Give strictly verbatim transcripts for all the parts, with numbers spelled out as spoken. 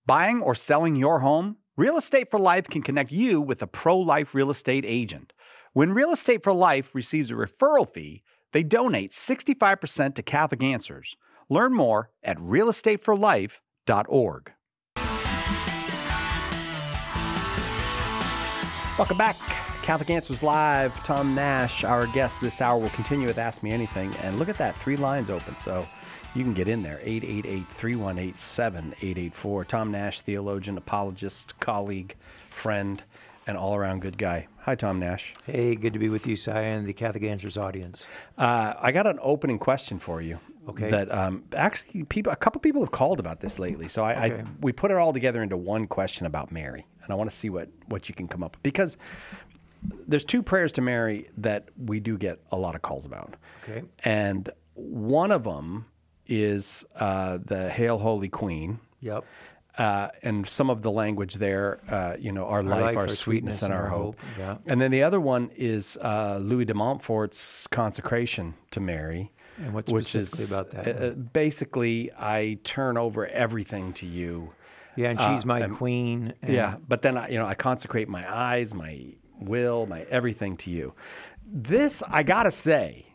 Buying or selling your home? Real Estate for Life can connect you with a pro-life real estate agent. When Real Estate for Life receives a referral fee, they donate sixty-five percent to Catholic Answers. Learn more at real estate for life dot org. Welcome back. Catholic Answers Live. Tom Nash, our guest this hour, will continue with Ask Me Anything. And look at that, three lines open. So you can get in there, eight eight eight, three one eight, seven eight eight four. Tom Nash, theologian, apologist, colleague, friend, and all-around good guy. Hi, Tom Nash. Hey, good to be with you, Si, and the Catholic Answers audience. Uh, I got an opening question for you. Okay. That um, actually, people, a couple people have called about this lately. So I, Okay. I we put it all together into one question about Mary, and I want to see what what you can come up with, because there's two prayers to Mary that we do get a lot of calls about. Okay. And one of them is uh, the Hail Holy Queen. Yep. Uh, and some of the language there, uh, you know, our, life, our sweetness, and our hope. Yeah. And then the other one is uh, Louis de Montfort's consecration to Mary. And what's which specifically is, about that? Uh, basically, I turn over everything to you. Yeah, and she's uh, my and- queen. And Yeah, but then I, you know, I consecrate my eyes, my will, my everything to you. This, I gotta say,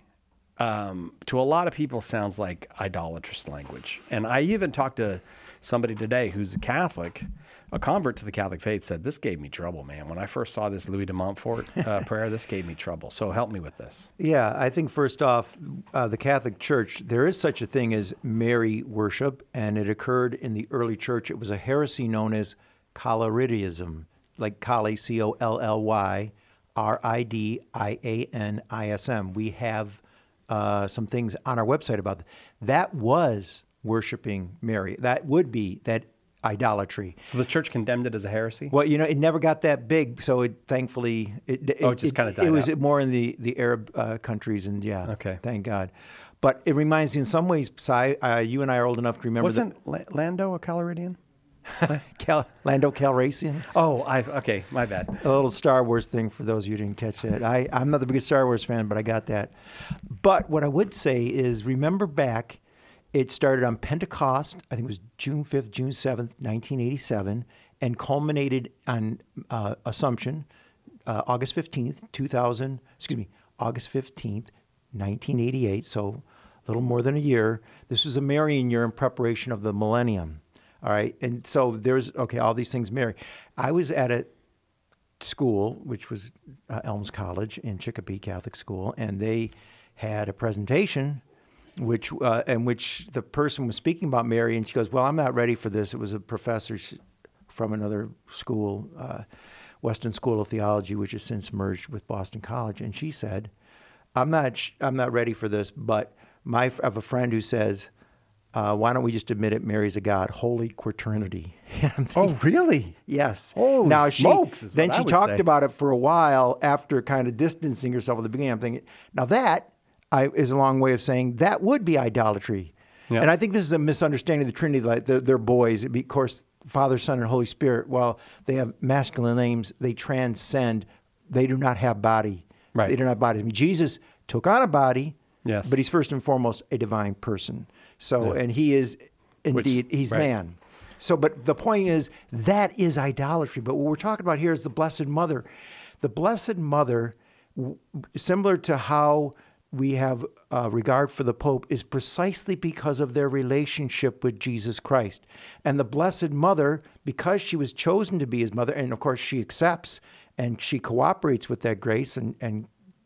um, to a lot of people sounds like idolatrous language. And I even talked to somebody today who's a Catholic, a convert to the Catholic faith, said, this gave me trouble, man. When I first saw this Louis de Montfort uh, prayer, this gave me trouble. So help me with this. Yeah, I think first off, uh, the Catholic Church, there is such a thing as Mary worship, and it occurred in the early church. It was a heresy known as Collyridianism, like Colly, C O L L Y, R I D I A N I S M. We have uh, some things on our website about that. That was worshiping Mary. That would be that idolatry. So the church condemned it as a heresy? Well, you know, it never got that big, so it thankfully it it, Oh, it just it, kinda died it was out. more in the the Arab uh, countries, and yeah, Okay. thank God. But it reminds me in some ways, Si, uh, you and I are old enough to remember Wasn't La- Lando a Calridian? the Cal- Lando Calrissian, Oh, I okay, my bad. a little Star Wars thing for those of you who didn't catch that. I I'm not the biggest Star Wars fan, but I got that. But what I would say is, remember back. It started on Pentecost, I think it was June fifth, June seventh, nineteen eighty-seven, and culminated on uh, Assumption, uh, August fifteenth, two thousand, excuse me, August fifteenth, nineteen eighty-eight, so a little more than a year. This was a Marian year in preparation of the millennium, all right? And so there's, okay, all these things Mary. I was at a school, which was uh, Elms College in Chicopee Catholic School, and they had a presentation which uh, in which the person was speaking about Mary, and she goes, well, I'm not ready for this. It was a professor sh- from another school, uh, Weston School of Theology, which has since merged with Boston College. And she said, I'm not sh- I'm not ready for this, but my I have a friend who says, uh, why don't we just admit it, Mary's a God, Holy Quaternity. And I'm thinking, Oh, really? yes. Holy now smokes, she is then what I she would talked say. about it for a while after kind of distancing herself at the beginning. I'm thinking, now that I, is a long way of saying that would be idolatry. Yeah. And I think this is a misunderstanding of the Trinity. Like they're, they're boys. It'd be, of course, Father, Son, and Holy Spirit. While they have masculine names, they transcend. They do not have body. Right. They do not have body. I mean, Jesus took on a body, Yes. but he's first and foremost a divine person. So, Yeah. and he is indeed, Which- he's right. man. So, but the point is, that is idolatry. But what we're talking about here is the Blessed Mother. The Blessed Mother, w- similar to how we have uh, regard for the Pope, is precisely because of their relationship with Jesus Christ. And the Blessed Mother, because she was chosen to be his mother, and of course she accepts and she cooperates with that grace, and, and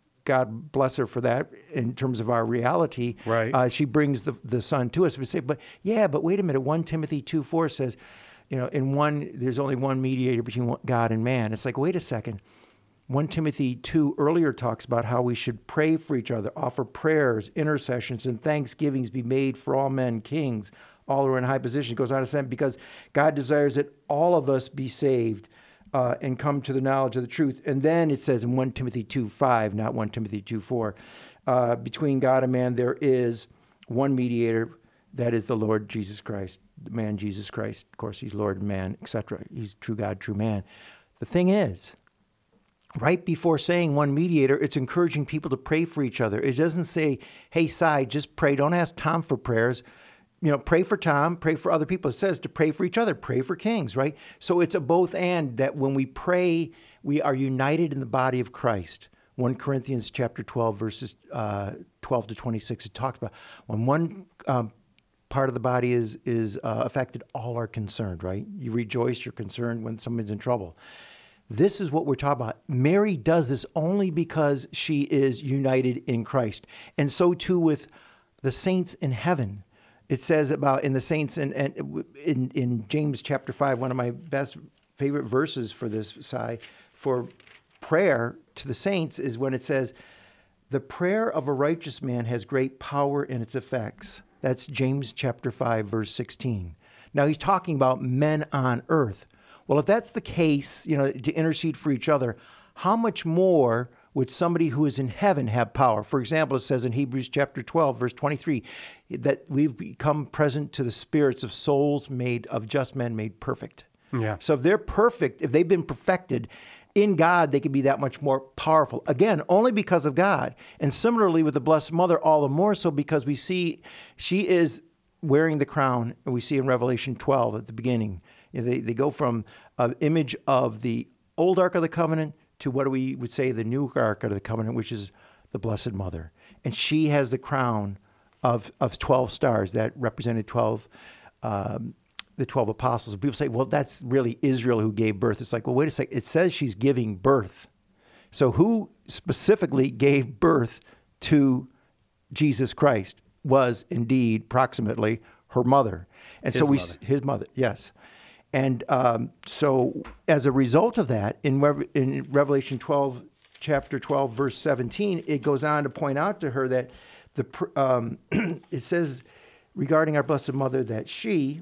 God bless her for that in terms of our reality. Right. Uh, she brings the, the Son to us. We say, but yeah, but wait a minute. First Timothy two four says, you know, in one, there's only one mediator between God and man. It's like, wait a second. First Timothy two earlier talks about how we should pray for each other, offer prayers, intercessions, and thanksgivings be made for all men, kings, all who are in high position. It goes on to say, because God desires that all of us be saved uh, and come to the knowledge of the truth. And then it says in First Timothy two five, not First Timothy two four, uh, between God and man there is one mediator, that is the Lord Jesus Christ, the man Jesus Christ. Of course, he's Lord and man, et cetera. He's true God, true man. The thing is, right before saying one mediator, it's encouraging people to pray for each other. It doesn't say, hey, Si, just pray. Don't ask Tom for prayers. you know, pray for Tom, pray for other people. It says to pray for each other, pray for kings, right? So it's a both and, that when we pray, we are united in the body of Christ. First Corinthians chapter twelve, verses uh, twelve to twenty-six, it talks about when one um, part of the body is is uh, affected, all are concerned, right? You rejoice, you're concerned when someone's in trouble. This is what we're talking about. Mary does this only because she is united in Christ. And so too with the saints in heaven. It says about in the saints in, in, in James chapter five, one of my best favorite verses for this, Si, for prayer to the saints is when it says, the prayer of a righteous man has great power in its effects. That's James chapter five, verse sixteen. Now he's talking about men on earth. Well, if that's the case, you know, to intercede for each other, how much more would somebody who is in heaven have power? For example, it says in Hebrews chapter twelve, verse twenty-three, that we've become present to the spirits of souls made of just men made perfect. Yeah. So if they're perfect, if they've been perfected in God, they can be that much more powerful. Again, only because of God. And similarly with the Blessed Mother, all the more so because we see she is wearing the crown, and we see in Revelation twelve at the beginning. They, they go from an image of the old Ark of the Covenant to what we would say the new Ark of the Covenant, which is the Blessed Mother. And she has the crown of, of twelve stars that represented twelve, um, the twelve apostles. And people say, well, that's really Israel who gave birth. It's like, well, wait a second. It says she's giving birth. So who specifically gave birth to Jesus Christ was indeed approximately her mother. And His so we, mother. his mother, yes. And um, so as a result of that, in, Re- in Revelation twelve, chapter twelve, verse seventeen, it goes on to point out to her that the pr- um, it says regarding our Blessed Mother that she,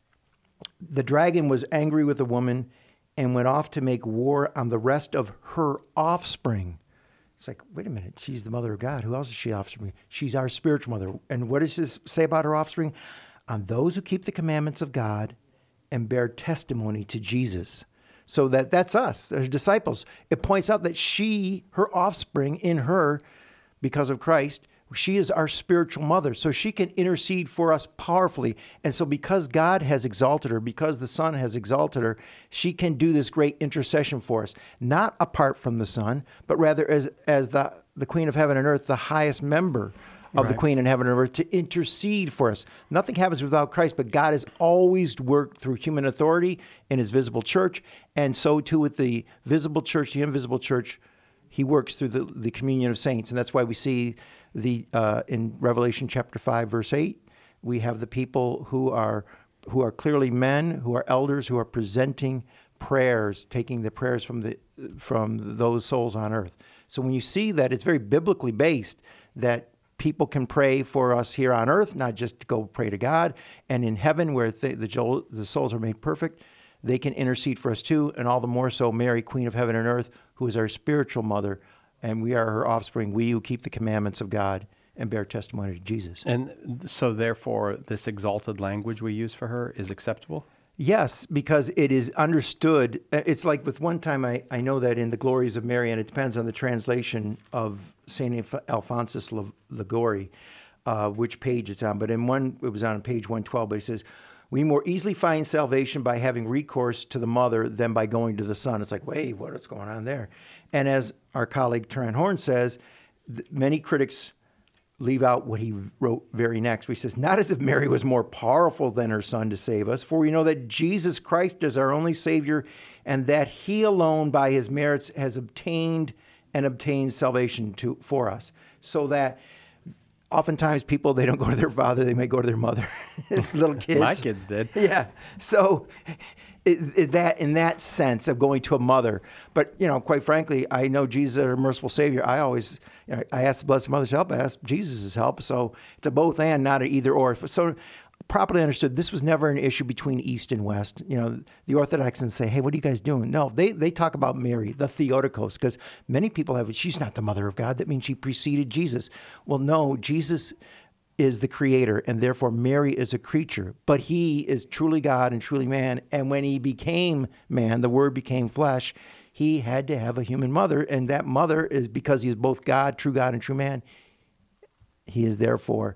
the dragon, was angry with the woman and went off to make war on the rest of her offspring. It's like, wait a minute, she's the mother of God. Who else is she offspring? She's our spiritual mother. And what does this say about her offspring? On those who keep the commandments of God and bear testimony to Jesus. So that that's us, as disciples. It points out that she, her offspring in her, because of Christ, she is our spiritual mother. So she can intercede for us powerfully. And so because God has exalted her, because the Son has exalted her, she can do this great intercession for us. Not apart from the Son, but rather as, as the, the Queen of Heaven and Earth, the highest member of Right. the Queen in heaven and earth, to intercede for us. Nothing happens without Christ, but God has always worked through human authority in his visible church, and so too with the visible church, the invisible church, he works through the, the communion of saints. And that's why we see the uh, in Revelation chapter five, verse eight, we have the people who are who are clearly men, who are elders, who are presenting prayers, taking the prayers from the from those souls on earth. So when you see that, it's very biblically based, that people can pray for us here on earth, not just to go pray to God. And in heaven, where the, the, the souls are made perfect, they can intercede for us too. And all the more so, Mary, Queen of Heaven and Earth, who is our spiritual mother, and we are her offspring, we who keep the commandments of God and bear testimony to Jesus. And so therefore, this exalted language we use for her is acceptable? Yes, because it is understood. It's like with one time, I, I know that in the Glories of Mary, and it depends on the translation of Saint Alphonsus Liguori, uh, which page it's on. But in one, it was on page one twelve, but he says, we more easily find salvation by having recourse to the mother than by going to the Son. It's like, wait, what is going on there? And as our colleague Turan Horn says, th- many critics leave out what he wrote very next. He says, not as if Mary was more powerful than her Son to save us, for we know that Jesus Christ is our only Savior, and that he alone by his merits has obtained and obtains salvation to for us. So that oftentimes people, they don't go to their father, they may go to their mother. Little kids. My kids did. Yeah. So it, it, that in that sense of going to a mother. But, you know, quite frankly, I know Jesus is our merciful Savior. I always, you know, I ask the Blessed Mother's help, I ask Jesus' help. So it's a both and, not an either or. So properly understood, this was never an issue between East and West. You know, the Orthodoxes say, hey, what are you guys doing? No, they, they talk about Mary, the Theotokos, because many people have it. She's not the mother of God. That means she preceded Jesus. Well, no, Jesus is the creator, and therefore Mary is a creature. But he is truly God and truly man. And when he became man, the Word became flesh, he had to have a human mother. And that mother is, because he is both God, true God, and true man, he is therefore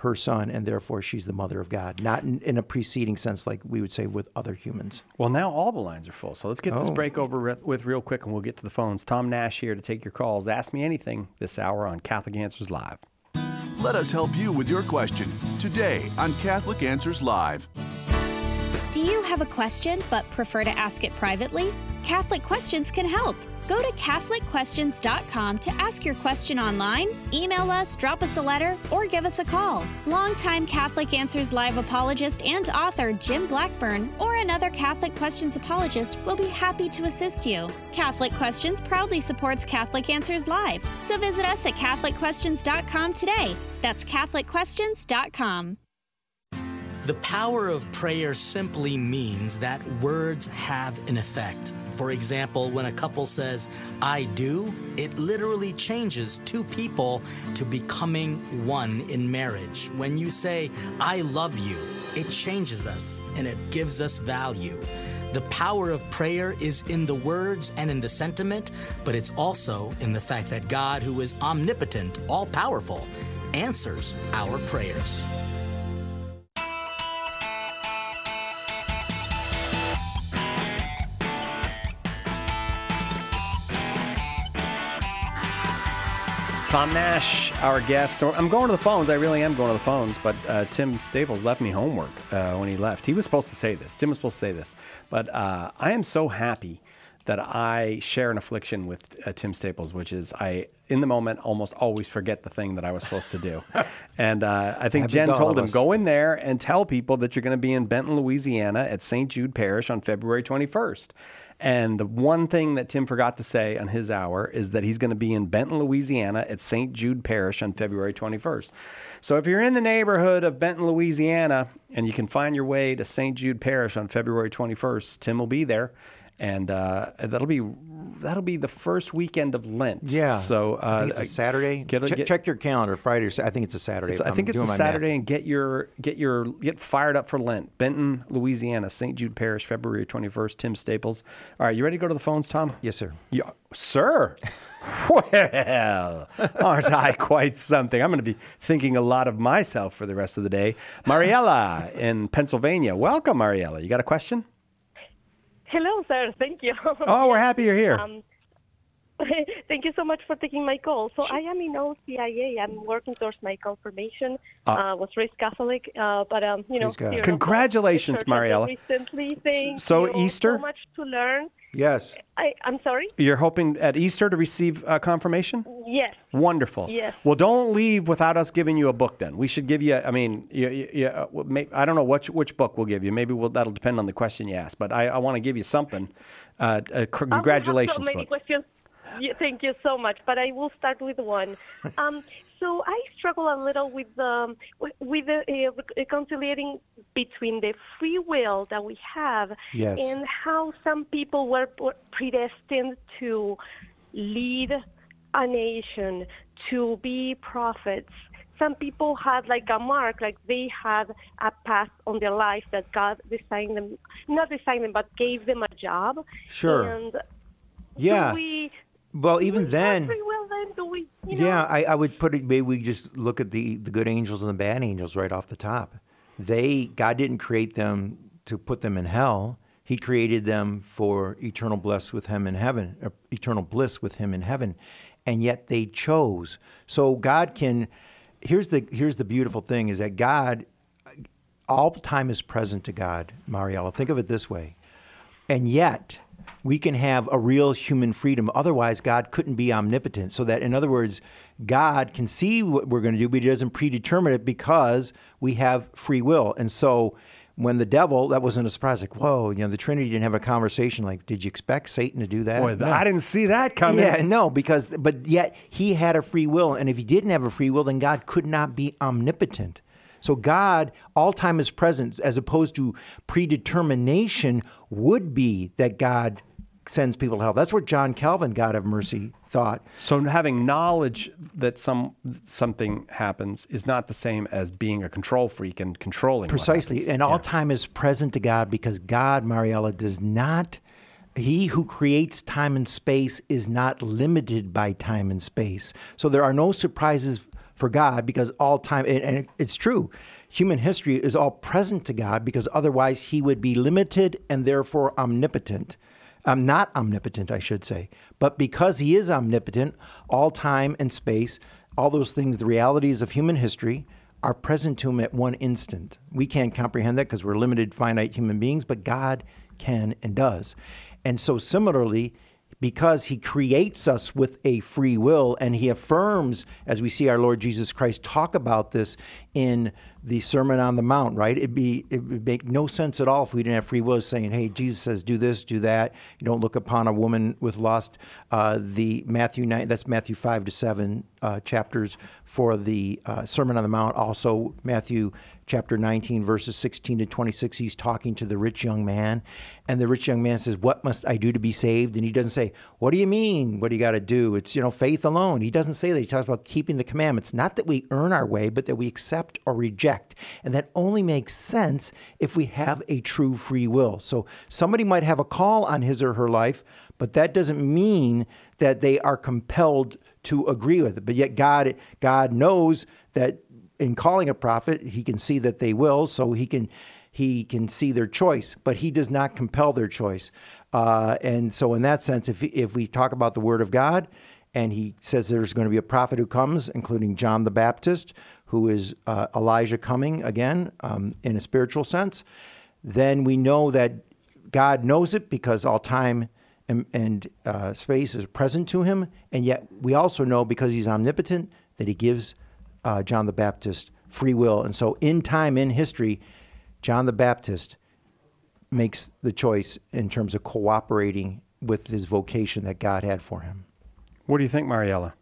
her son, and therefore she's the mother of God, not in, in a preceding sense like we would say with other humans. Well, now all the lines are full, so let's get this Oh. break over re- with real quick, and we'll get to the phones. Tom Nash here to take your calls. Ask me anything this hour on Catholic Answers Live. Let us help you with your question today on Catholic Answers Live. Do you have a question but prefer to ask it privately? Catholic Questions can help. Go to Catholic Questions dot com to ask your question online, email us, drop us a letter, or give us a call. Longtime Catholic Answers Live apologist and author Jim Blackburn or another Catholic Questions apologist will be happy to assist you. Catholic Questions proudly supports Catholic Answers Live, so visit us at Catholic Questions dot com today. That's Catholic Questions dot com. The power of prayer simply means that words have an effect. For example, when a couple says, I do, it literally changes two people to becoming one in marriage. When you say, I love you, it changes us and it gives us value. The power of prayer is in the words and in the sentiment, but it's also in the fact that God, who is omnipotent, all-powerful, answers our prayers. Tom Nash, our guest. So I'm going to the phones. I really am going to the phones. But uh, Tim Staples left me homework uh, when he left. He was supposed to say this. Tim was supposed to say this. But uh, I am so happy that I share an affliction with uh, Tim Staples, which is I, in the moment, almost always forget the thing that I was supposed to do. And uh, I think Happens Jen to all told of him, us. go in there and tell people that you're going to be in Benton, Louisiana at Saint Jude Parish on February twenty-first. And the one thing that Tim forgot to say on his hour is that he's going to be in Benton, Louisiana at Saint Jude Parish on February twenty-first. So if you're in the neighborhood of Benton, Louisiana, and you can find your way to Saint Jude Parish on February twenty-first, Tim will be there. And uh, that'll be that'll be the first weekend of Lent. Yeah. So uh, I think it's a Saturday. get a- check, get- check your calendar. Friday. Or, Sa- I think it's a Saturday. It's- if I I'm think it's a doing my Saturday, math. and get your get your get fired up for Lent. Benton, Louisiana, Saint Jude Parish, February twenty-first. Tim Staples. All right, you ready to go to the phones, Tom? Yes, sir. Yeah, sir. Well, aren't I quite something? I'm going to be thinking a lot of myself for the rest of the day. Mariella in Pennsylvania. Welcome, Mariella. You got a question? Hello, sir. Thank you. Oh, we're happy you're here. Um, thank you so much for taking my call. So I am in O C I A. I'm working towards my confirmation. Uh, uh, was raised Catholic, uh, but um, you know, Praise God. here- Congratulations, the church Mariella. Recently, thank So you. Easter? So much to learn. Yes. I, I'm sorry. You're hoping at Easter to receive uh, confirmation? Yes. Wonderful. Yes. Well, don't leave without us giving you a book. Then we should give you. I mean, you, you, you, uh, well, may, I don't know which which book we'll give you. Maybe we'll, that'll depend on the question you ask. But I, I want to give you something. Uh, uh, congratulations. I have so many book. questions. Yeah, thank you so much. But I will start with one. Um, so I struggle a little with um, with, with the, uh, reconciliating between the free will that we have Yes. and how some people were predestined to lead a nation, to be prophets. Some people had like a mark, like they had a path on their life that God designed them, not designed them, but gave them a job. Sure. And Yeah. do we, Well, even do we then. have free will then? Do we, you know? Yeah, I, I would put it. Maybe we just look at the the good angels and the bad angels right off the top. They God didn't create them to put them in hell. He created them for eternal bliss with Him in heaven, or eternal bliss with Him in heaven, and yet they chose. So God can. Here's the here's the beautiful thing: is that God, all time is present to God. Mariella, think of it this way, and yet we can have a real human freedom. Otherwise, God couldn't be omnipotent. So that, in other words, God can see what we're going to do, but He doesn't predetermine it because we have free will. And so when the devil, that wasn't a surprise, like, whoa, you know, the Trinity didn't have a conversation like, did you expect Satan to do that? Boy, No. I didn't see that coming. Yeah, no, because, but yet he had a free will. And if he didn't have a free will, then God could not be omnipotent. So God, all time is present, as opposed to predetermination would be that God sends people to hell. That's what John Calvin, God have mercy, thought. So having knowledge that some something happens is not the same as being a control freak and controlling. what Precisely. happens. And all Yeah. time is present to God because God, Mariella, does not, He who creates time and space is not limited by time and space. So there are no surprises for God because all time, and, and it's true, human history is all present to God because otherwise he would be limited and therefore omnipotent. Um, not omnipotent, I should say. But because he is omnipotent, all time and space, all those things, the realities of human history are present to him at one instant. We can't comprehend that because we're limited, finite human beings, but God can and does. And so similarly, because he creates us with a free will and he affirms, as we see our Lord Jesus Christ talk about this in the Sermon on the Mount, right? It'd be, it would make no sense at all if we didn't have free will saying, hey, Jesus says, do this, do that. You don't look upon a woman with lust. Uh, the Matthew nine, that's Matthew five to seven uh, chapters for the uh, Sermon on the Mount. Also Matthew chapter nineteen, verses sixteen to twenty-six, he's talking to the rich young man. And the rich young man says, what must I do to be saved? And he doesn't say, what do you mean? What do you got to do? It's, you know, faith alone. He doesn't say that. He talks about keeping the commandments. Not that we earn our way, but that we accept or reject. And that only makes sense if we have a true free will. So somebody might have a call on his or her life, but that doesn't mean that they are compelled to agree with it. But yet God, God knows that in calling a prophet, he can see that they will, so he can he can see their choice, but he does not compel their choice. Uh, and so in that sense, if if we talk about the Word of God, and he says there's going to be a prophet who comes, including John the Baptist, who is uh, Elijah coming again um, in a spiritual sense, then we know that God knows it because all time and, and uh, space is present to him, and yet we also know because he's omnipotent that he gives Uh, John the Baptist free will. And so in time, in history, John the Baptist makes the choice in terms of cooperating with his vocation that God had for him. What do you think, Mariela?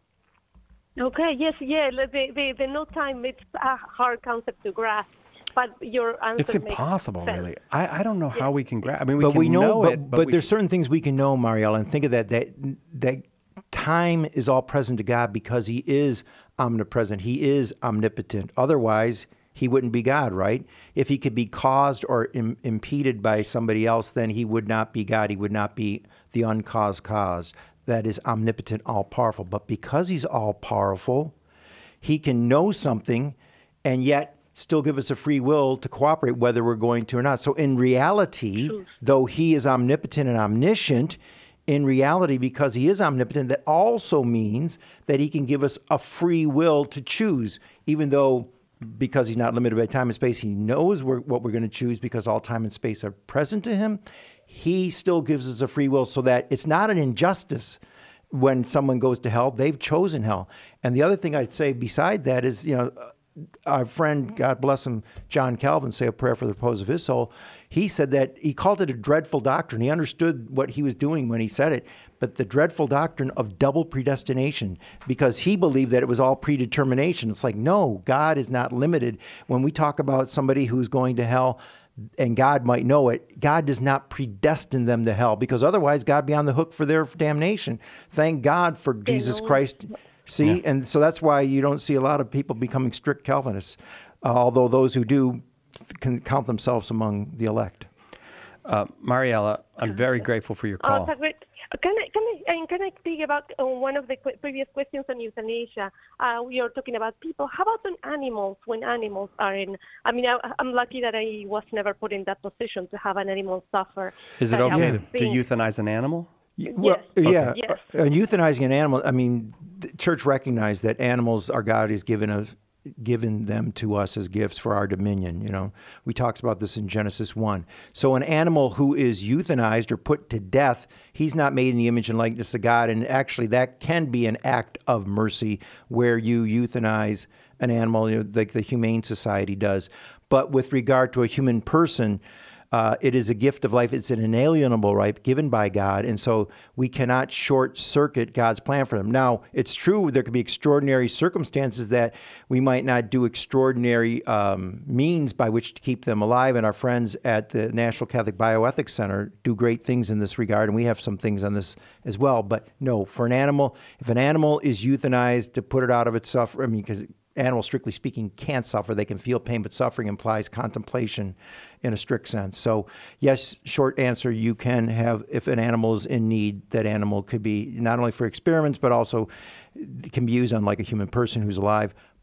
Okay, yes, yeah, the, the, the no time, it's a hard concept to grasp, but your answer It's impossible, makes sense. really. I, I don't know how we can grab. I mean, we but can we know, know but, it, but, but, we there's certain things we can know, Mariela, and think of that, that, that time is all present to God because he is omnipresent. He is omnipotent. Otherwise, he wouldn't be God, right? If he could be caused or im- impeded by somebody else, then he would not be God. He would not be the uncaused cause that is omnipotent, all-powerful. But because he's all-powerful, he can know something and yet still give us a free will to cooperate whether we're going to or not. So in reality, True. though he is omnipotent and omniscient, in reality, because he is omnipotent, that also means that he can give us a free will to choose, even though because he's not limited by time and space, he knows we're, what we're going to choose because all time and space are present to him. He still gives us a free will so that it's not an injustice when someone goes to hell. They've chosen hell. And the other thing I'd say beside that is, you know, our friend, God bless him, John Calvin, say a prayer for the repose of his soul. He said that he called it a dreadful doctrine. He understood what he was doing when he said it, but the dreadful doctrine of double predestination, because he believed that it was all predetermination. It's like, no, God is not limited. When we talk about somebody who's going to hell, and God might know it, God does not predestine them to hell, because otherwise God would be on the hook for their damnation. Thank God for Jesus Christ. See, yeah. And so that's why you don't see a lot of people becoming strict Calvinists, uh, although those who do can count themselves among the elect. Uh, Mariela, I'm very grateful for your call. Oh, great. Can I, can I, and can I speak about uh, one of the qu- previous questions on euthanasia? Uh, we are talking about people. How about on animals, when animals are in, I mean, I, I'm lucky that I was never put in that position to have an animal suffer. Is it okay to, to euthanize an animal? Well, yes. yeah, Yes. Uh, and euthanizing an animal, I mean, the church recognized that animals, our God has given us, given them to us as gifts for our dominion. You know, we talked about this in Genesis one. So an animal who is euthanized or put to death, he's not made in the image and likeness of God. And actually that can be an act of mercy where you euthanize an animal, you know, like the Humane Society does. But with regard to a human person, Uh, it is a gift of life. It's an inalienable right given by God. And so we cannot short circuit God's plan for them. Now, it's true there could be extraordinary circumstances that we might not do extraordinary um, means by which to keep them alive. And our friends at the National Catholic Bioethics Center do great things in this regard. And we have some things on this as well. But no, for an animal, if an animal is euthanized to put it out of its suffering, I mean, because animals, strictly speaking, can't suffer. They can feel pain, but suffering implies contemplation in a strict sense. So, yes, short answer, you can have, if an animal is in need, that animal could be not only for experiments, but also can be used on like a human person who's alive.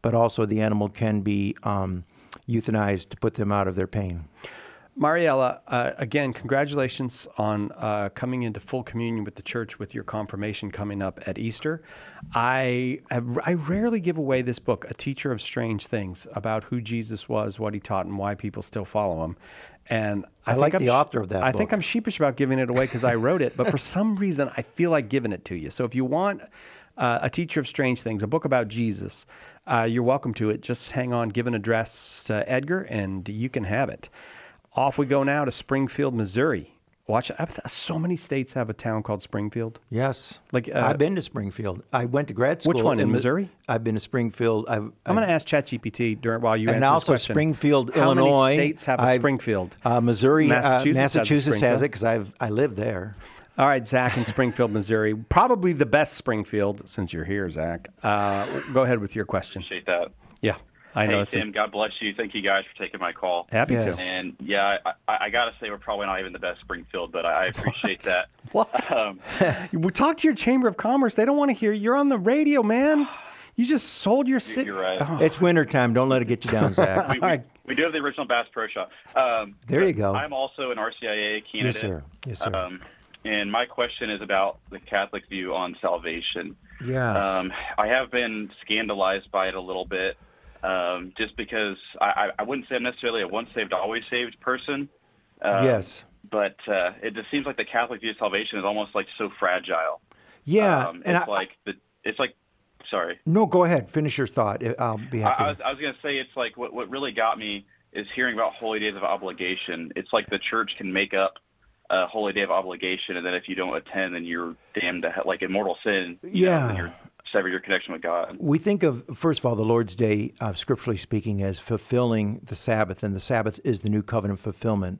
but also the animal can be um, euthanized to put them out of their pain. Mariella, uh, again, congratulations on uh, coming into full communion with the church with your confirmation coming up at Easter. I have, I rarely give away this book, A Teacher of Strange Things, about who Jesus was, what he taught, and why people still follow him. And I, I think like I'm the author of that I book. think I'm sheepish about giving it away because I wrote it, but for some reason I feel like giving it to you. So if you want uh, A Teacher of Strange Things, a book about Jesus, uh, you're welcome to it. Just hang on, give an address to Edgar, and you can have it. Off we go now to Springfield, Missouri. Watch, so many states have a town called Springfield. Yes. Like uh, I've been to Springfield. I went to grad school. Which one, in Mi- Missouri? I've been to Springfield. I've, I'm going to ask ChatGPT during while you and answer this also question. Springfield, How Illinois. many states have a I've- Springfield? Uh, Missouri, Massachusetts uh, has a Massachusetts has Springfield. it because I've I lived there. All right, Zach in Springfield, Missouri. Probably the best Springfield since you're here, Zach. Uh, go ahead with your question. Appreciate that. Yeah, I know Hey, it's Tim, God bless you. Thank you guys for taking my call. happy Yes. to. And yeah, I, I, I got to say, we're probably not even the best Springfield, but I appreciate that. What? Um, We talk to your Chamber of Commerce. They don't want to hear you. You're on the radio, man. You just sold your city. you're right. Oh. It's wintertime. Don't let it get you down, Zach. we, we, All right. we do have the original Bass Pro Shop. Um, There you go. I'm also an R C I A candidate. Yes, sir. Yes, sir. Um, and my question is about the Catholic view on salvation. Yes. Um, I have been scandalized by it a little bit, um, just because I, I, I wouldn't say I'm necessarily a once saved, always saved person. Um, Yes. But uh, it just seems like the Catholic view of salvation is almost like so fragile. Yeah. Um, and it's I, like the it's like sorry. no, go ahead. Finish your thought. I'll be I, happy. I was I was going to say it's like what what really got me is hearing about holy days of obligation. It's like the church can make up a holy day of obligation, and then if you don't attend, then you're damned to hell, like in mortal sin. You Yeah. know, then you're sever your connection with God. We think of, first of all, the Lord's Day, uh, scripturally speaking, as fulfilling the Sabbath, and the Sabbath is the new covenant fulfillment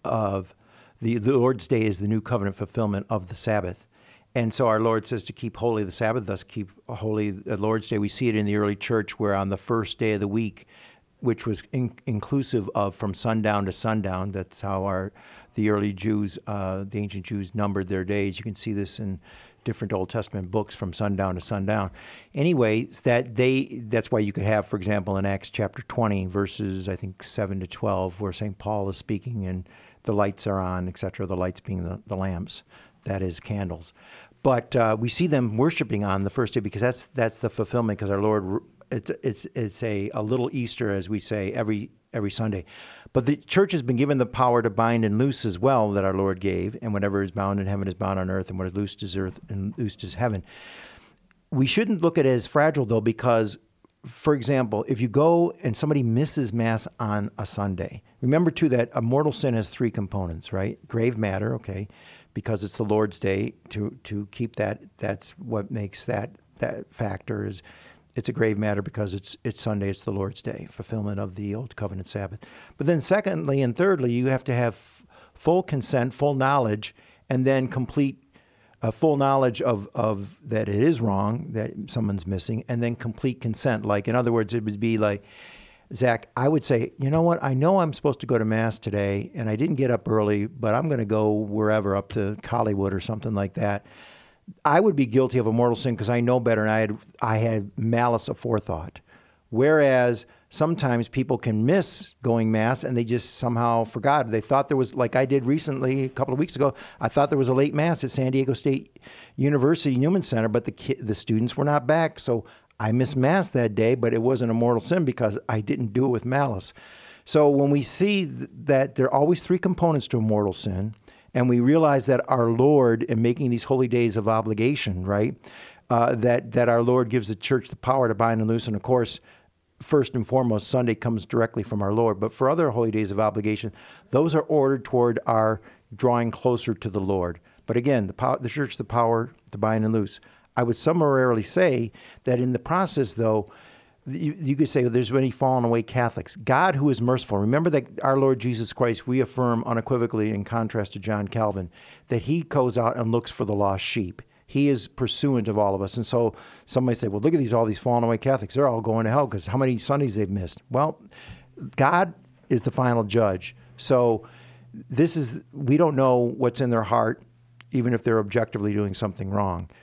of the, the Lord's Day is the new covenant fulfillment of the Sabbath. And so our Lord says to keep holy the Sabbath, thus keep holy the Lord's Day. We see it in the early church where on the first day of the week, which was in, inclusive of from sundown to sundown, that's how our the early Jews, uh, the ancient Jews numbered their days. You can see this in different Old Testament books from sundown to sundown. Anyway, that they that's why you could have, for example, in Acts chapter twenty, verses I think seven to twelve, where Saint Paul is speaking and the lights are on, et cetera, the lights being the, the lamps, that is candles. But uh, we see them worshiping on the first day because that's that's the fulfillment, because our Lord, it's it's it's a, a little Easter, as we say, every every Sunday. But the church has been given the power to bind and loose as well that our Lord gave, and whatever is bound in heaven is bound on earth, and what is loosed is earth and loosed is heaven. We shouldn't look at it as fragile, though, because, for example, if you go and somebody misses Mass on a Sunday, remember, too, that a mortal sin has three components, right? Grave matter, okay, because it's the Lord's Day, to, to keep that, that's what makes that, that factor is it's a grave matter because it's it's Sunday, it's the Lord's Day, fulfillment of the Old Covenant Sabbath. But then secondly and thirdly, you have to have f- full consent, full knowledge, and then complete uh, full knowledge of, of that it is wrong, that someone's missing, and then complete consent. Like, in other words, it would be like, Zach, I would say, you know what, I know I'm supposed to go to Mass today, and I didn't get up early, but I'm going to go wherever, up to Hollywood or something like that. I would be guilty of a mortal sin because I know better, and I had I had malice aforethought. Whereas sometimes people can miss going Mass and they just somehow forgot. They thought there was, like I did recently, a couple of weeks ago, I thought there was a late Mass at San Diego State University Newman Center, but the ki- the students were not back. So I missed Mass that day, but it wasn't a mortal sin because I didn't do it with malice. So when we see th- that there are always three components to a mortal sin, and we realize that our Lord, in making these holy days of obligation, right, uh, that that our Lord gives the church the power to bind and loose. And of course, first and foremost, Sunday comes directly from our Lord. But for other holy days of obligation, those are ordered toward our drawing closer to the Lord. But again, the, power, the church, the power to bind and loose. I would summarily say that in the process, though, You, you could say, well, there's many fallen away Catholics. God, who is merciful. Remember that our Lord Jesus Christ, we affirm unequivocally, in contrast to John Calvin, that he goes out and looks for the lost sheep. He is pursuant of all of us. And so somebody say, well, look at these, all these fallen away Catholics. They're all going to hell because how many Sundays they've missed. Well, God is the final judge. So this is, we don't know what's in their heart, even if they're objectively doing something wrong.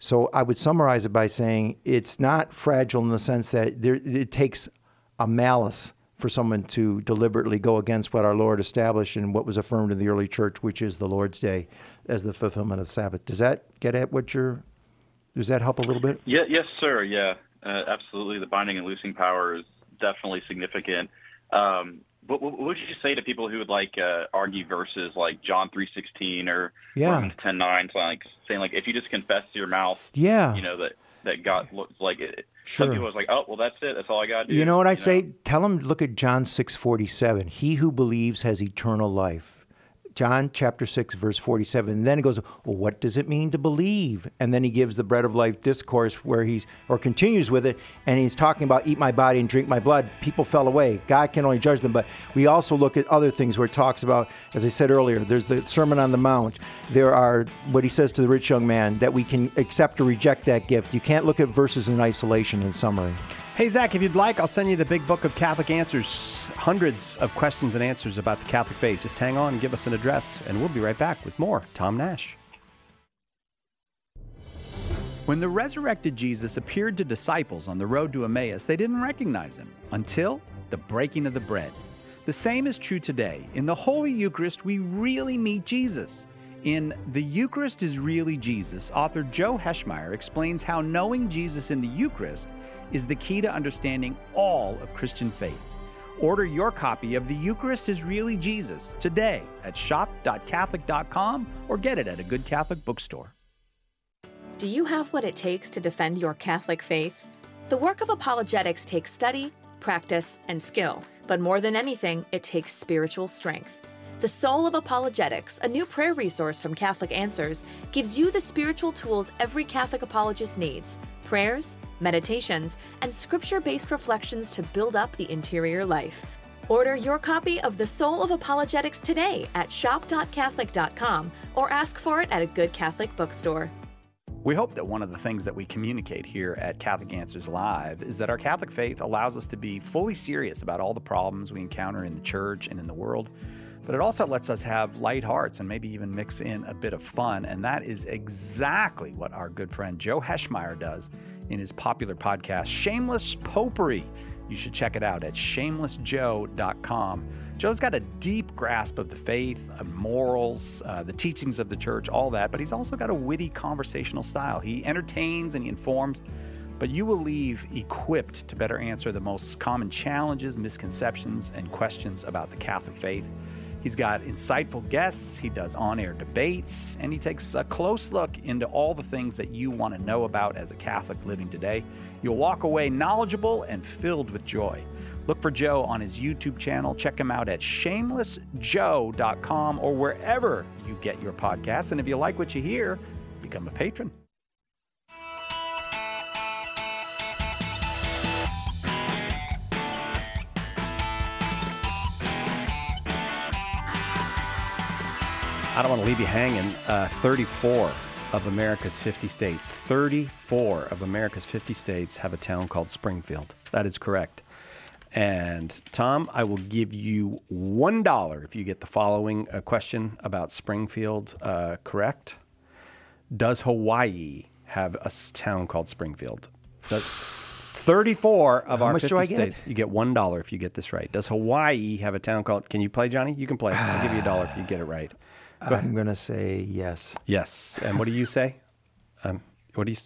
So I would summarize it by saying it's not fragile in the sense that there, it takes a malice for someone to deliberately go against what our Lord established and what was affirmed in the early church, which is the Lord's Day as the fulfillment of the Sabbath. Does that get at what you're, does that help a little bit? Yeah, yes, sir. Yeah, uh, absolutely. The binding and loosing power is definitely significant. Um, but what would you say to people who would like uh, argue verses like John three sixteen or Yeah. Romans ten nine, like saying like if you just confess to your mouth, Yeah. you know that that God looks like it. Sure. Some people was like, oh, well, that's it. That's all I got to do. You know what I you say? know? Tell them, look at John six forty-seven. He who believes has eternal life. John chapter six, verse forty-seven. And then it goes, well, what does it mean to believe? And then he gives the bread of life discourse where he's, or continues with it, and he's talking about eat my body and drink my blood. People fell away. God can only judge them. But we also look at other things where it talks about, as I said earlier, there's the Sermon on the Mount. There are what he says to the rich young man, that we can accept or reject that gift. You can't look at verses in isolation in summary. Hey, Zach, if you'd like, I'll send you the big book of Catholic Answers, hundreds of questions and answers about the Catholic faith. Just hang on and give us an address, and we'll be right back with more Tom Nash. When the resurrected Jesus appeared to disciples on the road to Emmaus, they didn't recognize him until the breaking of the bread. The same is true today. In the Holy Eucharist, we really meet Jesus. In The Eucharist is Really Jesus, author Joe Heschmeyer explains how knowing Jesus in the Eucharist is the key to understanding all of Christian faith. Order your copy of The Eucharist is Really Jesus today at shop dot catholic dot com or get it at a good Catholic bookstore. Do you have what it takes to defend your Catholic faith? The work of apologetics takes study, practice, and skill, but more than anything, it takes spiritual strength. The Soul of Apologetics, a new prayer resource from Catholic Answers, gives you the spiritual tools every Catholic apologist needs: prayers, meditations, and scripture-based reflections to build up the interior life. Order your copy of The Soul of Apologetics today at shop dot catholic dot com or ask for it at a good Catholic bookstore. We hope that one of the things that we communicate here at Catholic Answers Live is that our Catholic faith allows us to be fully serious about all the problems we encounter in the church and in the world, but it also lets us have light hearts and maybe even mix in a bit of fun, and that is exactly what our good friend Joe Heschmeyer does in his popular podcast, Shameless Popery. You should check it out at shameless joe dot com. Joe's got a deep grasp of the faith, of morals, uh, the teachings of the church, all that, but he's also got a witty conversational style. He entertains and he informs, but you will leave equipped to better answer the most common challenges, misconceptions, and questions about the Catholic faith. He's got insightful guests, he does on-air debates, and he takes a close look into all the things that you want to know about as a Catholic living today. You'll walk away knowledgeable and filled with joy. Look for Joe on his YouTube channel. Check him out at shameless joe dot com or wherever you get your podcasts. And if you like what you hear, become a patron. I don't want to leave you hanging. Uh, thirty-four of America's fifty states, thirty-four of America's fifty states have a town called Springfield. That is correct. And Tom, I will give you one dollar if you get the following uh, question about Springfield uh, correct. Does Hawaii have a s- town called Springfield? Does thirty-four of How our much do fifty I get? states. You get one dollar if you get this right. Does Hawaii have a town called? Can you play, Johnny? You can play. I'll give you a dollar if you get it right. Go ahead. I'm going to say yes. Yes. And what do you say? Um, what do you? s-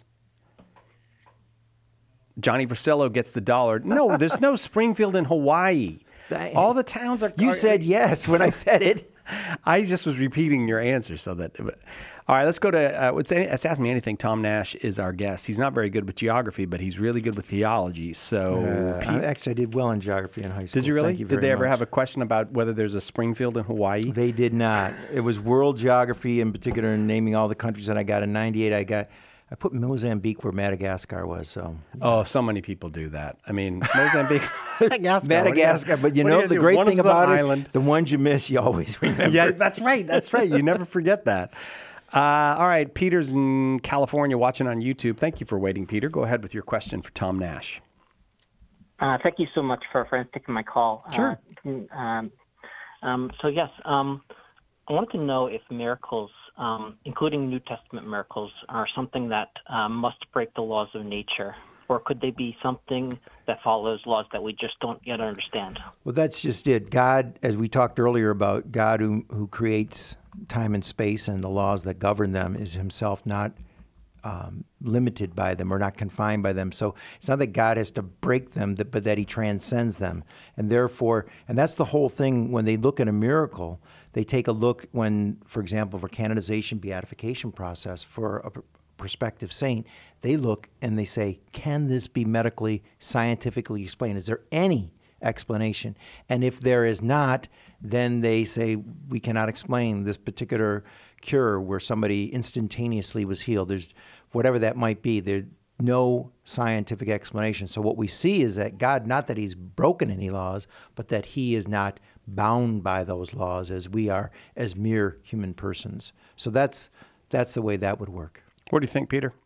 Johnny Versillo gets the dollar. No, there's no Springfield in Hawaii. All the towns are. You are- said yes when I said it. I just was repeating your answer so that. All right, let's go to. Uh, let's, let's ask me anything. Tom Nash is our guest. He's not very good with geography, but he's really good with theology. So, Uh, Pete- I actually did well in geography in high school. did you really? Thank you did very they ever much. have a question about whether there's a Springfield in Hawaii? They did not. It was world geography in particular, and naming all the countries. And I got in ninety-eight. I got. I put Mozambique where Madagascar was. So Oh, so many people do that. I mean, Mozambique, Madagascar. Madagascar. But you what do know the do? great One thing of them's about an it, island. is the ones you miss, you always remember. Yeah, that's right. That's right. You never forget that. Uh, all right, Peter's in California watching on YouTube. Thank you for waiting, Peter. Go ahead with your question for Tom Nash. Uh, thank you so much for, for taking my call. Sure. Uh, um, um, so, yes, um, I wanted to know if miracles um, including New Testament miracles, are something that um, must break the laws of nature? Or could they be something that follows laws that we just don't yet understand? Well, that's just it. God, as we talked earlier about God who, who creates time and space and the laws that govern them, is himself not um, limited by them or not confined by them. So it's not that God has to break them, but that he transcends them. And therefore, and that's the whole thing when they look at a miracle, they take a look when, for example, for canonization, beatification process, for a prospective saint, they look and they say, can this be medically, scientifically explained? Is there any explanation? And if there is not, then they say, we cannot explain this particular cure where somebody instantaneously was healed. There's whatever that might be. There's no scientific explanation. So what we see is that God, not that he's broken any laws, but that he is not bound by those laws as we are as mere human persons. So that's that's the way that would work. What do you think, Peter?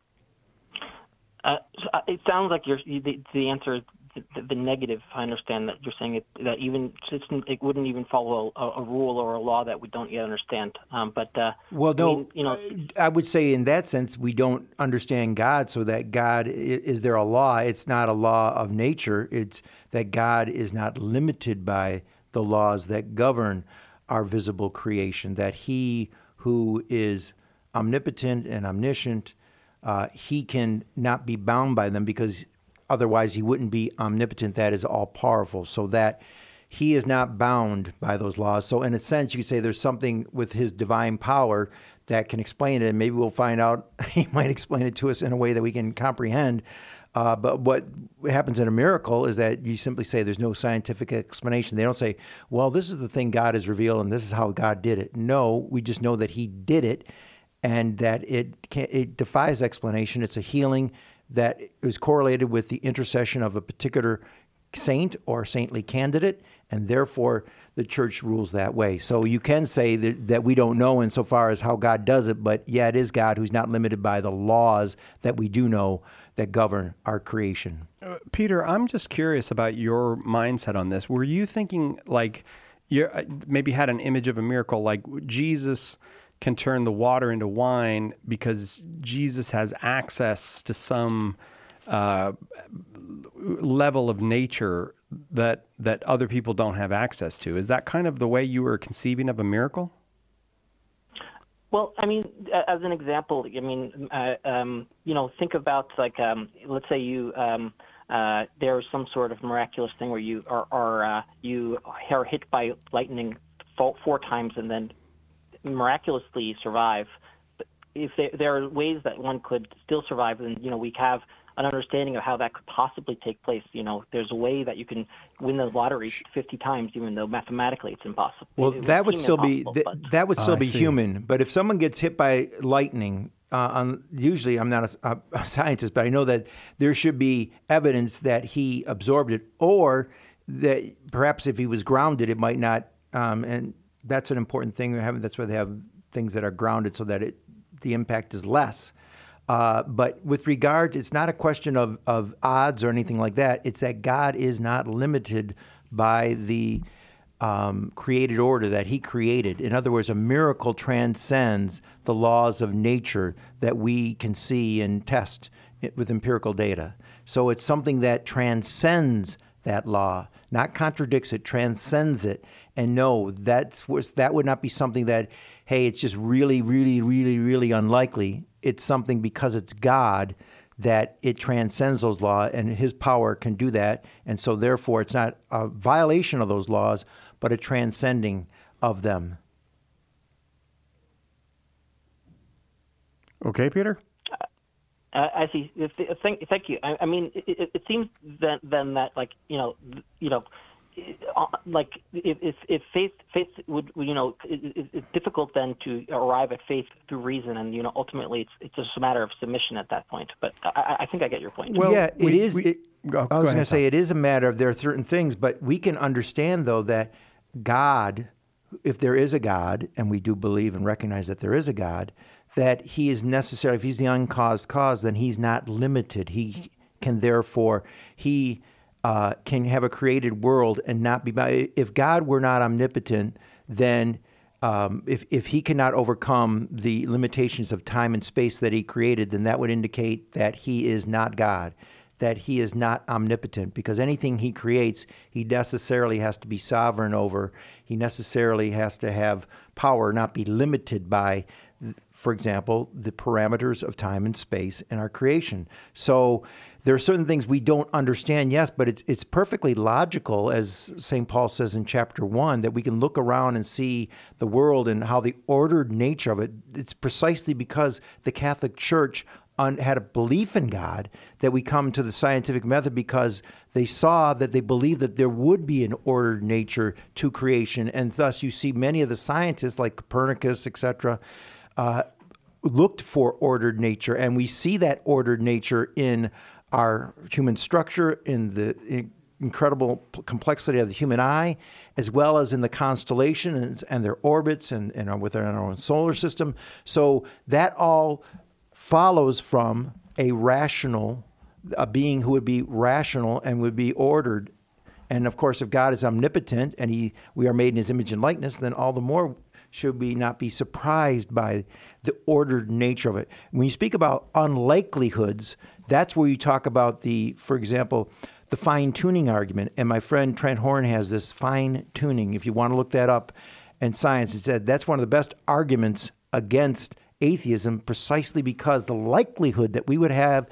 Uh, so it sounds like you're, the, the answer is the, the negative. I understand that you're saying it, that even it wouldn't even follow a, a rule or a law that we don't yet understand. Um, but uh, well, no, I mean, you know, I would say in that sense we don't understand God. So that God is there a law? It's not a law of nature. It's that God is not limited by the laws that govern our visible creation. That He who is omnipotent and omniscient, uh, he can not be bound by them because otherwise he wouldn't be omnipotent, that is all powerful. So that he is not bound by those laws. So in a sense, you could say there's something with his divine power that can explain it. And maybe we'll find out he might explain it to us in a way that we can comprehend. Uh, but what happens in a miracle is that you simply say there's no scientific explanation. They don't say, well, this is the thing God has revealed and this is how God did it. No, we just know that he did it. And that it can, it defies explanation. It's a healing that is correlated with the intercession of a particular saint or saintly candidate, and therefore the church rules that way. So you can say that, that we don't know insofar as how God does it, but yeah, it is God who's not limited by the laws that we do know that govern our creation. Uh, Peter, I'm just curious about your mindset on this. Were you thinking like you maybe had an image of a miracle like Jesus can turn the water into wine because Jesus has access to some uh, level of nature that that other people don't have access to? Is that kind of the way you were conceiving of a miracle? Well, I mean, as an example, I mean, uh, um, you know, think about like, um, let's say you um, uh, there's some sort of miraculous thing where you are, are uh, you are hit by lightning four, four times and then miraculously survive. If there, there are ways that one could still survive, then you know we have an understanding of how that could possibly take place. You know, there's a way that you can win the lottery fifty times, even though mathematically it's impossible. Well, it that would still be th- but... that would still oh, be human. But if someone gets hit by lightning, uh, on, usually I'm not a, a scientist, but I know that there should be evidence that he absorbed it, or that perhaps if he was grounded, it might not. Um, and that's an important thing. That's why they have things that are grounded so that it the impact is less. Uh, but with regard, it's not a question of, of odds or anything like that. It's that God is not limited by the um, created order that he created. In other words, a miracle transcends the laws of nature that we can see and test with empirical data. So it's something that transcends that law, not contradicts it, transcends it. And no, that's that would not be something that, hey, it's just really, really, really, really unlikely. It's something because it's God that it transcends those laws, and his power can do that. And so therefore, it's not a violation of those laws, but a transcending of them. Okay, Peter? Uh, I see. Thank, thank you. I, I mean, it, it seems that, then that, like, you know, you know, like if if faith faith would you know it, it's difficult then to arrive at faith through reason, and you know ultimately it's it's just a matter of submission at that point. But I, I think I get your point. Well, yeah, we, it is. We, it, go, I was going to ahead, say it is a matter of there are certain things, but we can understand though that God, if there is a God, and we do believe and recognize that there is a God, that he is necessary. If he's the uncaused cause, then he's not limited. He can therefore he. Uh, can have a created world and not be. If God were not omnipotent, then Um, if, if he cannot overcome the limitations of time and space that he created, then that would indicate that he is not God, that he is not omnipotent, because anything he creates, he necessarily has to be sovereign over. He necessarily has to have power, not be limited by, for example, the parameters of time and space in our creation. So there are certain things we don't understand, yes, but it's it's perfectly logical, as Saint Paul says in chapter one, that we can look around and see the world and how the ordered nature of it. It's precisely because the Catholic Church un, had a belief in God that we come to the scientific method, because they saw that they believed that there would be an ordered nature to creation. And thus you see many of the scientists like Copernicus, et cetera, uh, looked for ordered nature. And we see that ordered nature in our human structure, in the in incredible complexity of the human eye, as well as in the constellations and their orbits and, and within our own solar system. So that all follows from a rational, a being who would be rational and would be ordered. And of course, if God is omnipotent and he we are made in his image and likeness, then all the more should we not be surprised by the ordered nature of it. When you speak about unlikelihoods, that's where you talk about the, for example, the fine-tuning argument. And my friend Trent Horn has this fine-tuning. If you want to look that up in science, it said that's one of the best arguments against atheism, precisely because the likelihood that we would have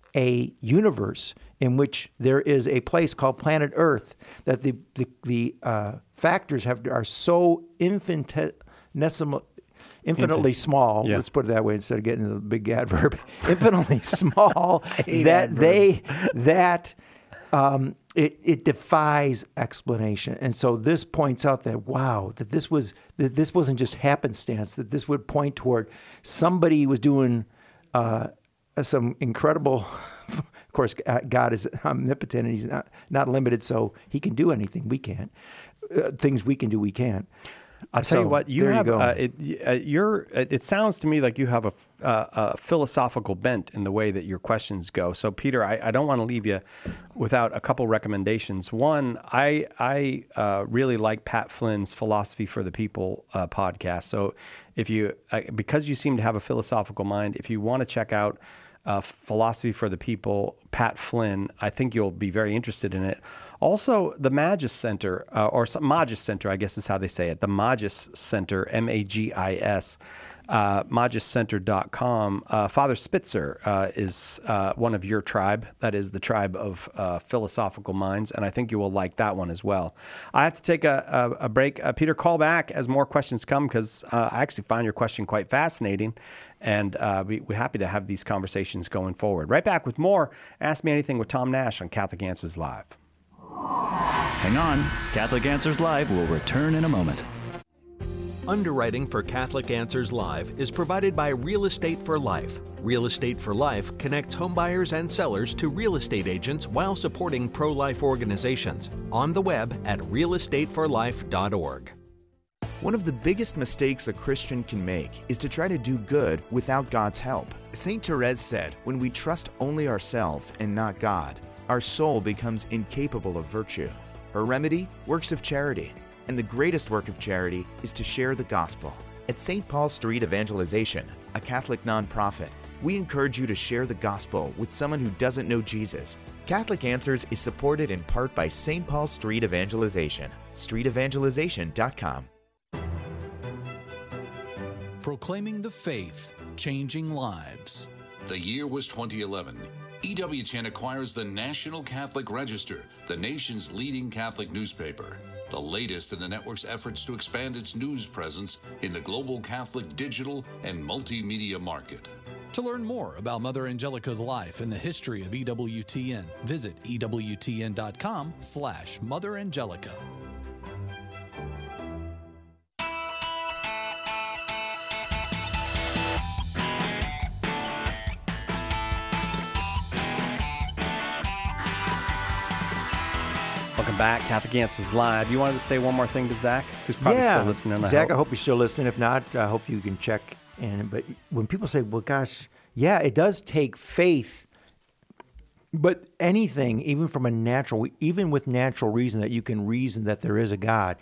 a universe in which there is a place called planet Earth, that the the, the uh, factors have are so infinitesimal, infinitely Infin- small, yeah. let's put it that way instead of getting the big adverb, infinitely small, that adverbs. they, that um, it, it defies explanation. And so this points out that, wow, that this was, that this wasn't just happenstance, that this would point toward somebody was doing uh, some incredible, of course, God is omnipotent and he's not, not limited, so he can do anything we can't. Uh, things we can do, we can't. I'll tell So, you what, you there you have, go. uh, it, uh, you're, it it sounds to me like you have a, uh, a philosophical bent in the way that your questions go. So Peter, I, I don't want to leave you without a couple recommendations. One, I, I uh, really like Pat Flynn's Philosophy for the People uh, podcast. So if you, uh, because you seem to have a philosophical mind, if you want to check out uh, Philosophy for the People, Pat Flynn, I think you'll be very interested in it. Also, the Magis Center, uh, or some, Magis Center, I guess is how they say it, the Magis Center, M A G I S, uh, magis center dot com. Uh, Father Spitzer uh, is uh, one of your tribe. That is the tribe of uh, philosophical minds, and I think you will like that one as well. I have to take a, a, a break. Uh, Peter, call back as more questions come, because uh, I actually find your question quite fascinating, and uh, we, we're happy to have these conversations going forward. Right back with more Ask Me Anything with Tom Nash on Catholic Answers Live. Hang on. Catholic Answers Live will return in a moment. Underwriting for Catholic Answers Live is provided by Real Estate for Life. Real Estate for Life connects homebuyers and sellers to real estate agents while supporting pro-life organizations. On the web at real estate for life dot org. One of the biggest mistakes a Christian can make is to try to do good without God's help. Saint Therese said, "When we trust only ourselves and not God, our soul becomes incapable of virtue." Her remedy? Works of charity. And the greatest work of charity is to share the gospel. At Saint Paul Street Evangelization, a Catholic nonprofit, we encourage you to share the gospel with someone who doesn't know Jesus. Catholic Answers is supported in part by Saint Paul Street Evangelization, street evangelization dot com. Proclaiming the faith, changing lives. The year was twenty eleven. E W T N acquires the National Catholic Register, the nation's leading Catholic newspaper, the latest in the network's efforts to expand its news presence in the global Catholic digital and multimedia market. To learn more about Mother Angelica's life and the history of E W T N, visit E W T N dot com slash Mother Angelica. Welcome back. Catholic Answers Live. You wanted to say one more thing to Zach, who's probably yeah, still listening. I Zach, hope. I hope you're still listening. If not, I hope you can check in. But when people say, well, gosh, yeah, it does take faith. But anything, even from a natural, even with natural reason, that you can reason that there is a God,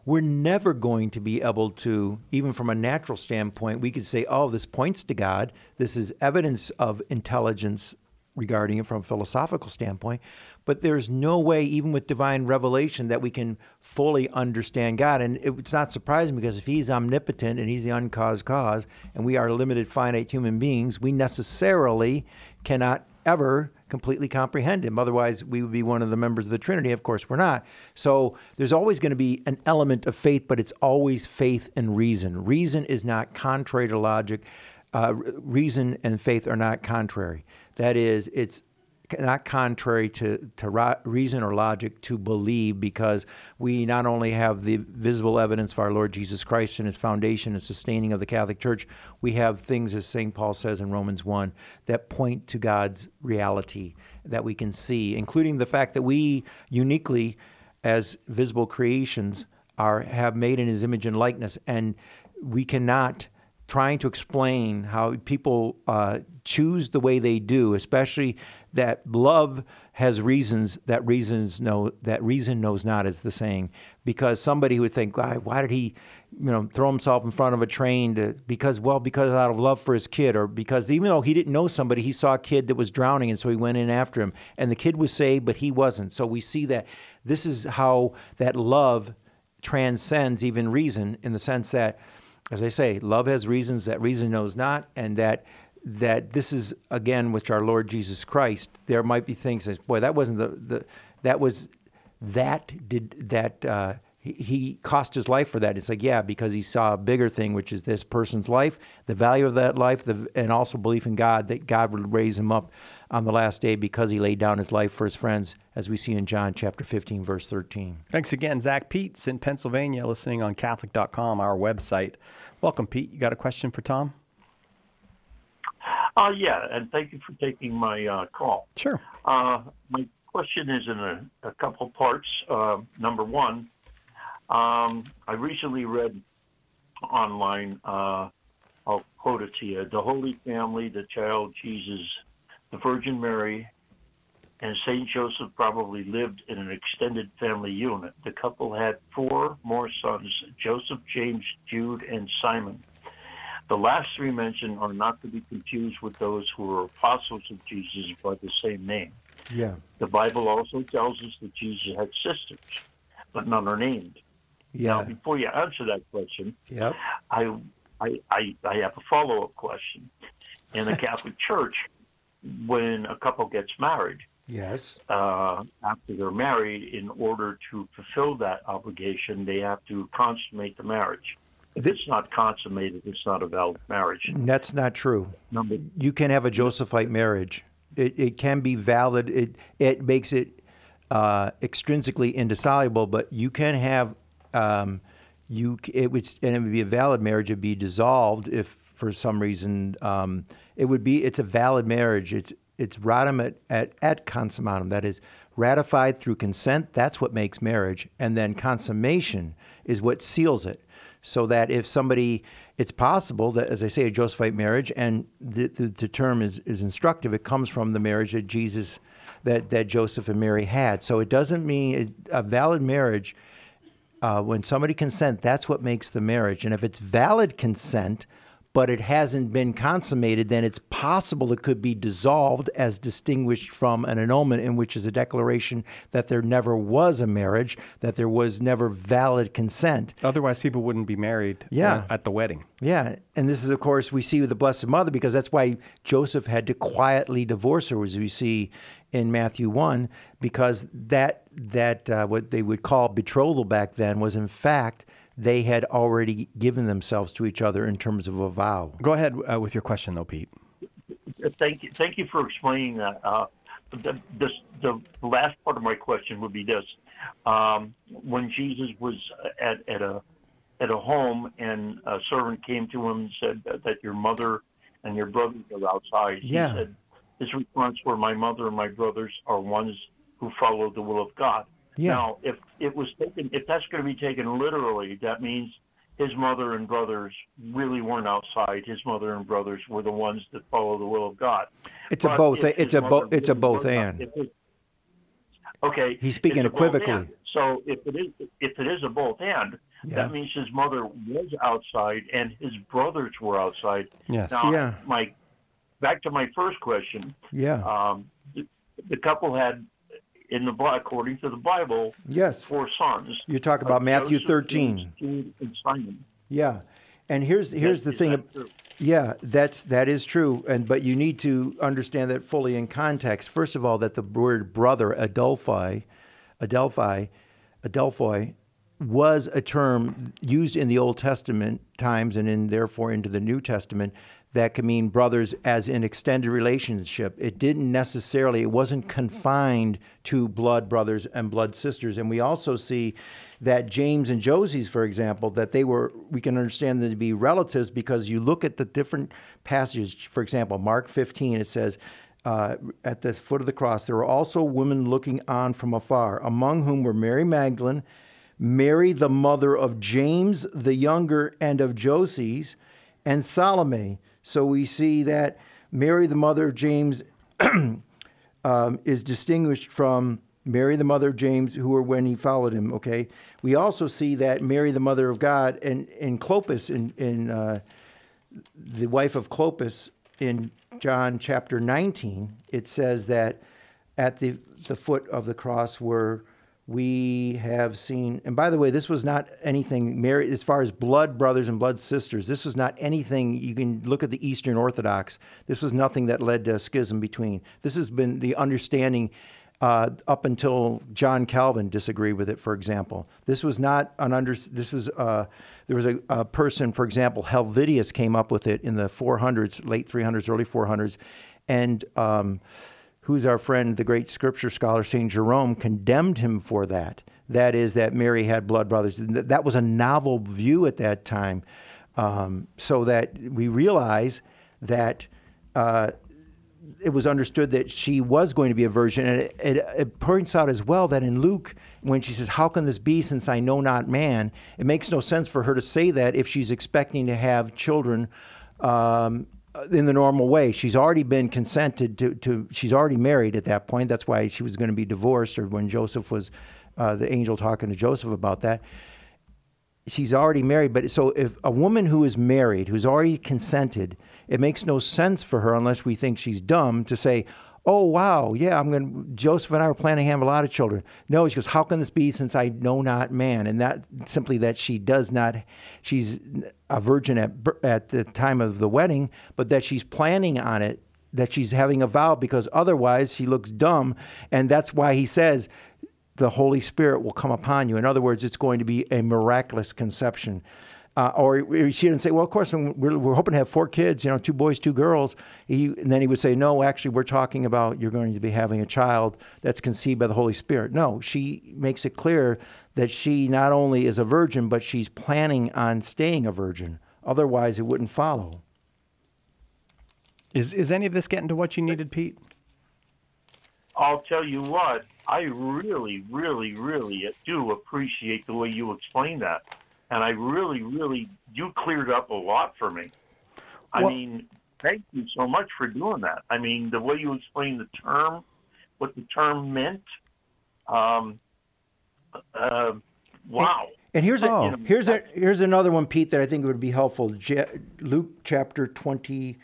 we're never going to be able to, even from a natural standpoint, we could say, oh, this points to God. This is evidence of intelligence regarding it from a philosophical standpoint. But there's no way, even with divine revelation, that we can fully understand God. And it's not surprising, because if he's omnipotent and he's the uncaused cause, and we are limited, finite human beings, we necessarily cannot ever completely comprehend him. Otherwise, we would be one of the members of the Trinity. Of course, we're not. So there's always going to be an element of faith, but it's always faith and reason. Reason is not contrary to logic. Uh, reason and faith are not contrary. That is, it's not contrary to, to ra- reason or logic to believe, because we not only have the visible evidence of our Lord Jesus Christ and his foundation and sustaining of the Catholic Church, we have things, as Saint Paul says in Romans one, that point to God's reality that we can see, including the fact that we uniquely, as visible creations, are have made in his image and likeness, and we cannot trying to explain how people uh, choose the way they do, especially that love has reasons that reasons know that reason knows not, is the saying. Because somebody would think, why, why did he, you know, throw himself in front of a train? To, because well, because out of love for his kid, or because even though he didn't know somebody, he saw a kid that was drowning, and so he went in after him, and the kid was saved, but he wasn't. So we see that this is how that love transcends even reason, in the sense that, as I say, love has reasons that reason knows not, and that that this is, again, with our Lord Jesus Christ, there might be things that, boy, that wasn't the, the that was, that did, that uh, he, he cost his life for that. It's like, yeah, because he saw a bigger thing, which is this person's life, the value of that life, the, and also belief in God, that God would raise him up on the last day because he laid down his life for his friends, as we see in John chapter fifteen, verse thirteen. Thanks again, Zach. Pete's in Pennsylvania, listening on Catholic dot com, our website. Welcome, Pete. You got a question for Tom? Uh, yeah, and thank you for taking my uh, call. Sure. Uh, my question is in a, a couple parts. Uh, number one, um, I recently read online, uh, I'll quote it to you, the Holy Family, the child Jesus, the Virgin Mary, and Saint Joseph probably lived in an extended family unit. The couple had four more sons, Joseph, James, Jude, and Simon. The last three mentioned are not to be confused with those who were apostles of Jesus by the same name. Yeah. The Bible also tells us that Jesus had sisters, but none are named. Yeah. Now, before you answer that question, Yep. I, I, I, I have a follow-up question. In the Catholic Church, when a couple gets married, Yes. uh, after they're married, in order to fulfill that obligation, they have to consummate the marriage. If This- it's not consummated, it's not a valid marriage. That's not true. Number, You can have a Josephite marriage. It, it can be valid. It it makes it uh, extrinsically indissoluble, but you can have um, you it would and it would be a valid marriage. It'd be dissolved if for some reason um, it would be. It's a valid marriage. It's it's radam at, at at consummatum. That is ratified through consent. That's what makes marriage, and then consummation is what seals it. So that if somebody, it's possible that, as I say, a Josephite marriage, and the, the, the term is, is instructive, it comes from the marriage that Jesus, that, that Joseph and Mary had. So it doesn't mean a valid marriage, uh, when somebody consent, that's what makes the marriage. And if it's valid consent, but it hasn't been consummated, then it's possible it could be dissolved, as distinguished from an annulment, in which is a declaration that there never was a marriage, that there was never valid consent. Otherwise, people wouldn't be married Yeah. uh, at the wedding. Yeah, and this is, of course, we see with the Blessed Mother, because that's why Joseph had to quietly divorce her, as we see in Matthew one, because that, that uh, what they would call betrothal back then was, in fact, they had already given themselves to each other in terms of a vow. Go ahead uh, with your question, though, Pete. thank you, thank you for explaining that. Uh, the, this, the last part of my question would be this: um, when Jesus was at, at a at a home, and a servant came to him and said that, that your mother and your brothers are outside, Yeah. he said his response were, "My mother and my brothers are ones who follow the will of God." Yeah. Now, if it was taken, if that's going to be taken literally, that means his mother and brothers really weren't outside. His mother and brothers were the ones that follow the will of God. It's a But both. if It's his a mother both. It's a really both was not- and. if it- Okay. He's speaking it's a both equivocally. and. So if it is, if it is a both and, Yeah. That means his mother was outside and his brothers were outside. Yes. Now, Yeah. my back to my first question. Yeah. Um, the, the couple had, in the Bi- according to the Bible, Yes. four sons. You talk about Uh, Matthew Joseph, thirteen. Jude, and Simon. Yeah, and here's here's the Is thing. that true? Yeah, that's that is true, and but you need to understand that fully in context. First of all, that the word brother, Adelphi, Adelphi, Adelphoi, was a term used in the Old Testament times, and in therefore into the New Testament, that can mean brothers as in extended relationship. It didn't necessarily, it wasn't confined to blood brothers and blood sisters. And we also see that James and Joseph, for example, that they were, we can understand them to be relatives because you look at the different passages. For example, Mark fifteen, it says, uh, at the foot of the cross, there were also women looking on from afar, among whom were Mary Magdalene, Mary, the mother of James the younger and of Joses, and Salome. So we see that Mary, the mother of James, um, is distinguished from Mary, the mother of James, who were when he followed him, okay? We also see that Mary, the mother of God, and, and Clopas, in, in uh, the wife of Clopas, in John chapter nineteen, it says that at the, the foot of the cross were we have seen, and by the way, this was not anything, Mary, as far as blood brothers and blood sisters, this was not anything, you can look at the Eastern Orthodox, this was nothing that led to a schism between. This has been the understanding uh, up until John Calvin disagreed with it, for example. This was not an under, this was, uh, there was a, a person, for example, Helvidius came up with it in the four hundreds, late three hundreds, early four hundreds, and um, who's our friend, the great scripture scholar, Saint Jerome, condemned him for that. That is, that Mary had blood brothers. That was a novel view at that time. Um, so that we realize that uh, it was understood that she was going to be a virgin. And it, it, it points out as well that in Luke, when she says, "How can this be since I know not man?" It makes no sense for her to say that if she's expecting to have children um, in the normal way. She's already been consented to, to, she's already married at that point. That's why she was going to be divorced, or when Joseph was, uh, the angel talking to Joseph about that. She's already married, but so if a woman who is married, who's already consented, it makes no sense for her, unless we think she's dumb, to say, "Oh, wow, yeah, I'm going to, Joseph and I were planning to have a lot of children." No, she goes, "How can this be since I know not man?" And that simply that she does not, she's a virgin at at the time of the wedding, but that she's planning on it, that she's having a vow, because otherwise she looks dumb. And that's why he says, the Holy Spirit will come upon you. In other words, it's going to be a miraculous conception. Uh, or she didn't say, "Well, of course, we're, we're hoping to have four kids, you know, two boys, two girls." He, and then he would say, "No, actually, we're talking about you're going to be having a child that's conceived by the Holy Spirit." No, she makes it clear that she not only is a virgin, but she's planning on staying a virgin. Otherwise, it wouldn't follow. Is is any of this getting to what you needed, Pete? I'll tell you what, I really, really, really do appreciate the way you explain that. And I really, really, you cleared up a lot for me. I Well- mean, thank you so much for doing that. I mean, the way you explained the term, what the term meant, um, uh, wow. And here's a, Oh. here's a, here's another one, Pete, that I think would be helpful. Je- Luke chapter twenty-three.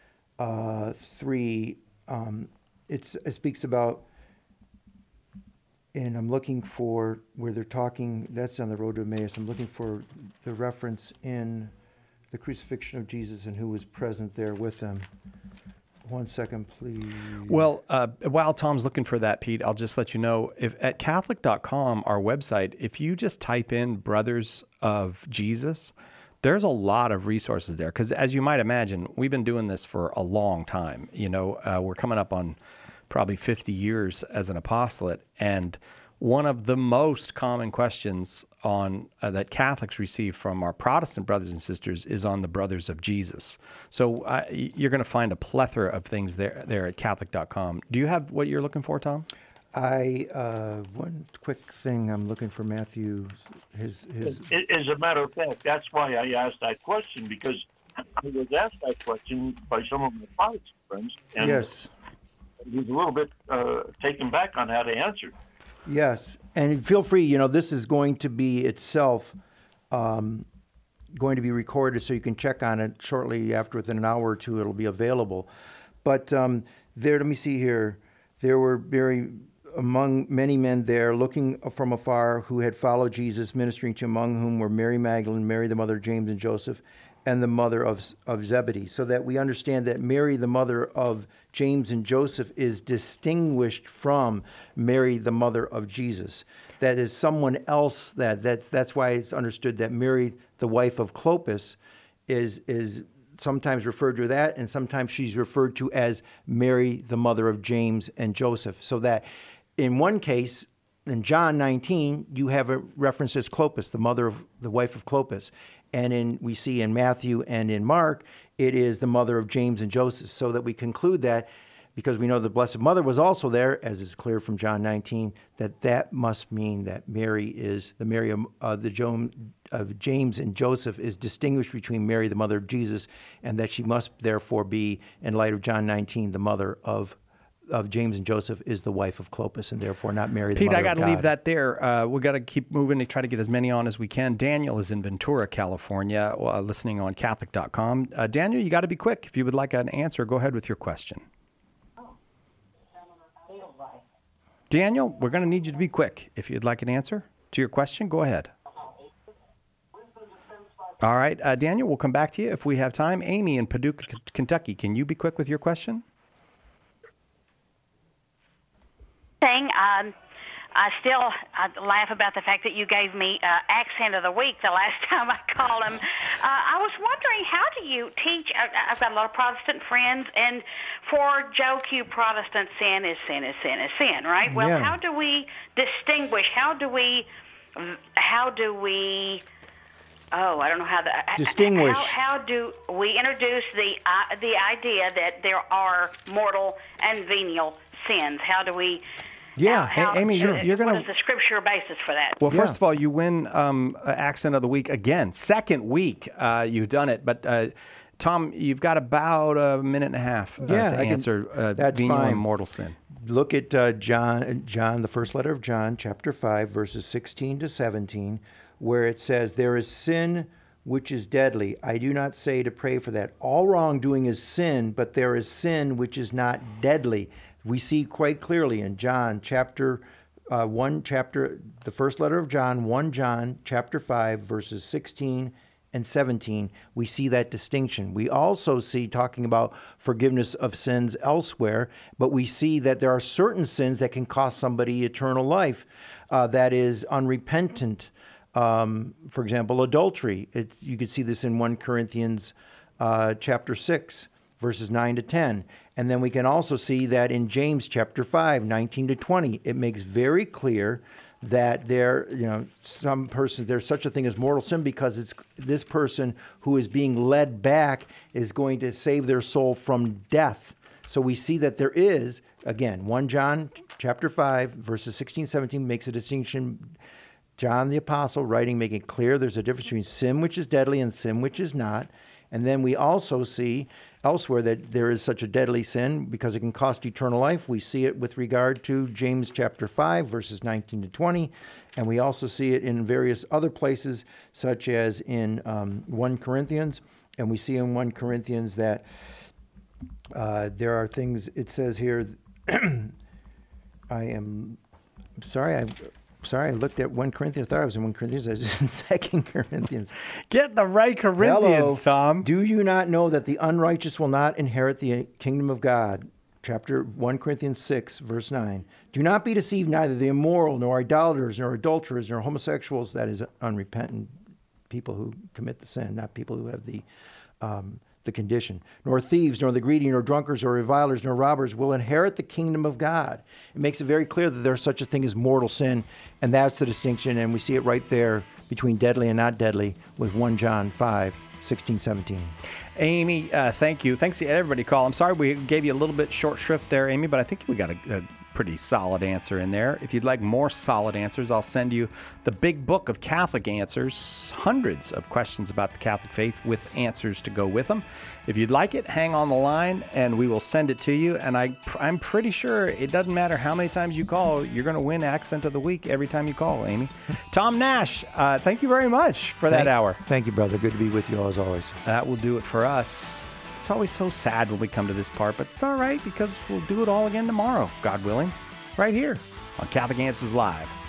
Um, it's, it speaks about, and I'm looking for where they're talking. That's on the road to Emmaus. I'm looking for the reference in the crucifixion of Jesus and who was present there with them. One second, please. Well, uh, while Tom's looking for that, Pete, I'll just let you know, if at Catholic dot com, our website, if you just type in Brothers of Jesus, there's a lot of resources there. Because as you might imagine, we've been doing this for a long time. You know, uh, we're coming up on probably fifty years as an apostolate. And one of the most common questions on uh, that Catholics receive from our Protestant brothers and sisters is on the Brothers of Jesus. So uh, you're going to find a plethora of things there there at Catholic dot com. Do you have what you're looking for, Tom? I uh, one quick thing. I'm looking for Matthew. His his. As as a matter of fact, that's why I asked that question, because I was asked that question by some of my Protestant friends. And Yes. he was a little bit uh, taken back on how to answer. Yes, and feel free. You know, this is going to be itself um, going to be recorded, so you can check on it shortly after. Within an hour or two, it'll be available. But um, there, let me see here. There were very among many men there, looking from afar, who had followed Jesus, ministering to, among whom were Mary Magdalene, Mary the mother of James and Joseph, and the mother of of Zebedee. So that we understand that Mary, the mother of James and Joseph, is distinguished from Mary, the mother of Jesus. That is someone else. That that's that's why it's understood that Mary, the wife of Clopas, is is sometimes referred to that, and sometimes she's referred to as Mary, the mother of James and Joseph. So that in one case, in John nineteen, you have a reference as Clopas, the mother of the wife of Clopas. And in we see in Matthew and in Mark, it is the mother of James and Joseph. So that we conclude that, because we know the Blessed Mother was also there, as is clear from John nineteen, that that must mean that Mary is the Mary of uh, the jo- of James and Joseph is distinguished between Mary, the mother of Jesus, and that she must therefore be, in light of John nineteen, the mother of of James and Joseph, is the wife of Clopas, and therefore not Mary, the Pete, mother I got of to God. leave that there. Uh, we got to keep moving and try to get as many on as we can. Daniel is in Ventura, California, uh, listening on Catholic dot com. Uh, Daniel, you got to be quick. If you would like an answer, go ahead with your question. Daniel, we're going to need you to be quick. If you'd like an answer to your question, go ahead. All right, uh, Daniel, we'll come back to you if we have time. Amy in Paducah, K- Kentucky, can you be quick with your question? Thing, um, I still I laugh about the fact that you gave me uh, accent of the week the last time I called him. Uh, I was wondering, how do you teach? I, I've got a lot of Protestant friends, and for Joe Q, Protestant sin is sin is sin is sin, right? Well, Yeah. how do we distinguish? How do we? How do we? Oh, I don't know how to Distinguish. How, how do we introduce the uh, the idea that there are mortal and venial sins? How do we? Yeah, How, A- Amy, you're, you're going What to. is the scripture basis for that? Well, first of all, you win um, uh, Accent of the Week again. Second week uh, you've done it. But, uh, Tom, you've got about a minute and a half uh, Yeah, to I can- answer uh, that's venial fine. and mortal sin. Look at uh, John, John, the first letter of John, chapter five, verses sixteen to seventeen, where it says, "There is sin which is deadly. I do not say to pray for that. All wrongdoing is sin, but there is sin which is not deadly." We see quite clearly in John chapter uh, one, chapter the first letter of John, First John chapter five, verses sixteen and seventeen. We see that distinction. We also see talking about forgiveness of sins elsewhere, but we see that there are certain sins that can cost somebody eternal life. Uh, that is unrepentant. Um, for example, adultery. It, you could see this in First Corinthians uh, chapter six, verses nine to ten. And then we can also see that in James chapter five, nineteen to twenty. It makes very clear that there, you know, some person, there's such a thing as mortal sin because it's this person who is being led back is going to save their soul from death. So we see that there is, again, First John chapter five, verses sixteen, seventeen makes a distinction. John the Apostle writing, making it clear there's a difference between sin which is deadly and sin which is not. And then we also see elsewhere that there is such a deadly sin because it can cost eternal life. We see it with regard to James chapter five, verses nineteen to twenty. And we also see it in various other places, such as in um, First Corinthians. And we see in First Corinthians that uh, there are things, it says here, I am, I'm sorry, I Sorry, I looked at First Corinthians. I thought I was in First Corinthians. I was just in Second Corinthians. Get the right Corinthians, Hello. Tom. Do you not know that the unrighteous will not inherit the kingdom of God? Chapter First Corinthians six, verse nine. Do not be deceived, neither the immoral, nor idolaters, nor adulterers, nor homosexuals, that is unrepentant people who commit the sin, not people who have the um, the condition, nor thieves, nor the greedy, nor drunkards, or revilers, nor robbers will inherit the kingdom of God. It makes it very clear that there's such a thing as mortal sin, and that's the distinction, and we see it right there between deadly and not deadly with First John five, sixteen, seventeen. Amy, uh, thank you. Thanks to everybody call. I'm sorry we gave you a little bit short shrift there, Amy, but I think we got a, a pretty solid answer in there. If you'd like more solid answers, I'll send you the big book of Catholic answers, hundreds of questions about the Catholic faith with answers to go with them. If you'd like it, hang on the line and we will send it to you. And I, I'm pretty sure it doesn't matter how many times you call, you're going to win Accent of the Week every time you call, Amy. Tom Nash, uh, thank you very much for thank, that hour. Thank you, brother. Good to be with you all as always. That will do it for us. It's always so sad when we come to this part, but it's all right because we'll do it all again tomorrow, God willing, right here on Catholic Answers Live.